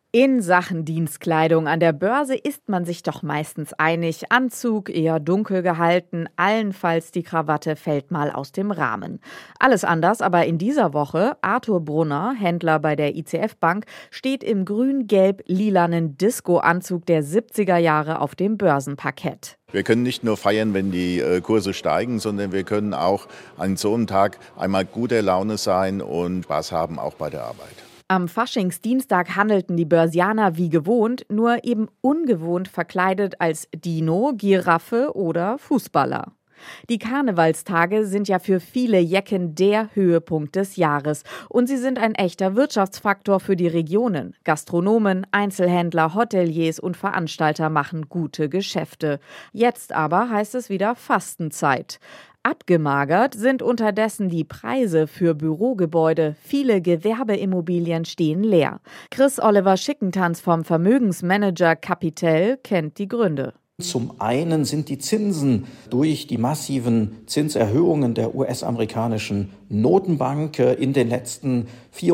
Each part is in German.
In Sachen Dienstkleidung an der Börse ist man sich doch meistens einig. Anzug eher dunkel gehalten, allenfalls die Krawatte fällt mal aus dem Rahmen. Alles anders aber in dieser Woche. Arthur Brunner, Händler bei der ICF Bank, steht im grün-gelb-lilanen Disco-Anzug der 70er Jahre auf dem Börsenparkett. Wir können nicht nur feiern, wenn die Kurse steigen, sondern wir können auch an so einem Tag einmal guter Laune sein und Spaß haben, auch bei der Arbeit. Am Faschingsdienstag handelten die Börsianer wie gewohnt, nur eben ungewohnt verkleidet als Dino, Giraffe oder Fußballer. Die Karnevalstage sind ja für viele Jecken der Höhepunkt des Jahres und sie sind ein echter Wirtschaftsfaktor für die Regionen. Gastronomen, Einzelhändler, Hoteliers und Veranstalter machen gute Geschäfte. Jetzt aber heißt es wieder Fastenzeit. Abgemagert sind unterdessen die Preise für Bürogebäude. Viele Gewerbeimmobilien stehen leer. Chris Oliver Schickentanz vom Vermögensmanager Capitel kennt die Gründe. Zum einen sind die Zinsen durch die massiven Zinserhöhungen der US-amerikanischen Notenbank in den letzten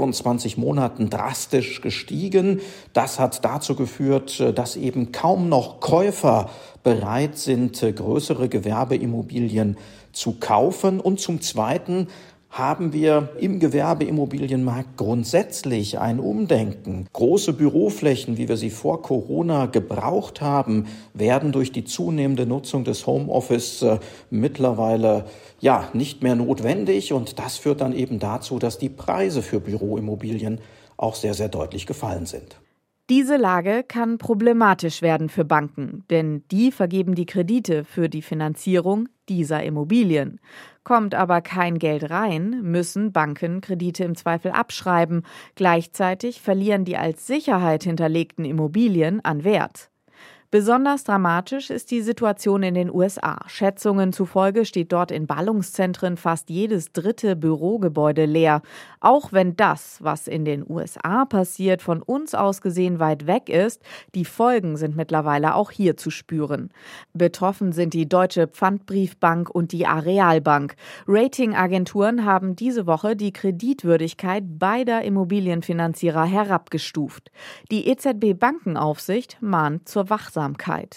24 Monaten drastisch gestiegen. Das hat dazu geführt, dass eben kaum noch Käufer bereit sind, größere Gewerbeimmobilien zu kaufen. Und zum Zweiten haben wir im Gewerbeimmobilienmarkt grundsätzlich ein Umdenken. Große Büroflächen, wie wir sie vor Corona gebraucht haben, werden durch die zunehmende Nutzung des Homeoffice mittlerweile nicht mehr notwendig. Und das führt dann eben dazu, dass die Preise für Büroimmobilien auch sehr, sehr deutlich gefallen sind. Diese Lage kann problematisch werden für Banken, denn die vergeben die Kredite für die Finanzierung dieser Immobilien. Kommt aber kein Geld rein, müssen Banken Kredite im Zweifel abschreiben. Gleichzeitig verlieren die als Sicherheit hinterlegten Immobilien an Wert. Besonders dramatisch ist die Situation in den USA. Schätzungen zufolge steht dort in Ballungszentren fast jedes dritte Bürogebäude leer. Auch wenn das, was in den USA passiert, von uns aus gesehen weit weg ist, die Folgen sind mittlerweile auch hier zu spüren. Betroffen sind die Deutsche Pfandbriefbank und die Arealbank. Ratingagenturen haben diese Woche die Kreditwürdigkeit beider Immobilienfinanzierer herabgestuft. Die EZB-Bankenaufsicht mahnt zur Wachsamkeit.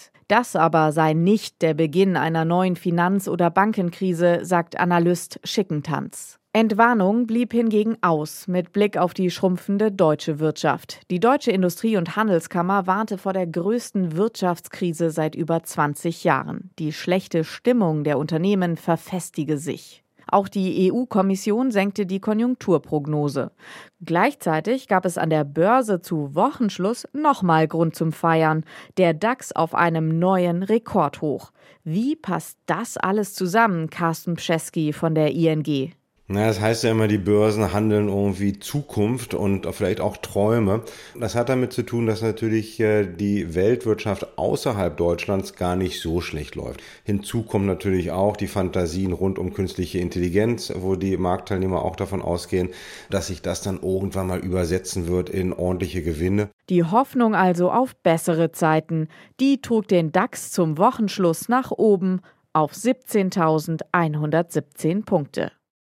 Das aber sei nicht der Beginn einer neuen Finanz- oder Bankenkrise, sagt Analyst Schickentanz. Entwarnung blieb hingegen aus mit Blick auf die schrumpfende deutsche Wirtschaft. Die Deutsche Industrie- und Handelskammer warnte vor der größten Wirtschaftskrise seit über 20 Jahren. Die schlechte Stimmung der Unternehmen verfestige sich. Auch die EU-Kommission senkte die Konjunkturprognose. Gleichzeitig gab es an der Börse zu Wochenschluss nochmal Grund zum Feiern. Der DAX auf einem neuen Rekordhoch. Wie passt das alles zusammen, Carsten Pschesky von der ING? Das heißt ja immer, die Börsen handeln irgendwie Zukunft und vielleicht auch Träume. Das hat damit zu tun, dass natürlich die Weltwirtschaft außerhalb Deutschlands gar nicht so schlecht läuft. Hinzu kommen natürlich auch die Fantasien rund um künstliche Intelligenz, wo die Marktteilnehmer auch davon ausgehen, dass sich das dann irgendwann mal übersetzen wird in ordentliche Gewinne. Die Hoffnung also auf bessere Zeiten, die trug den DAX zum Wochenschluss nach oben auf 17.117 Punkte.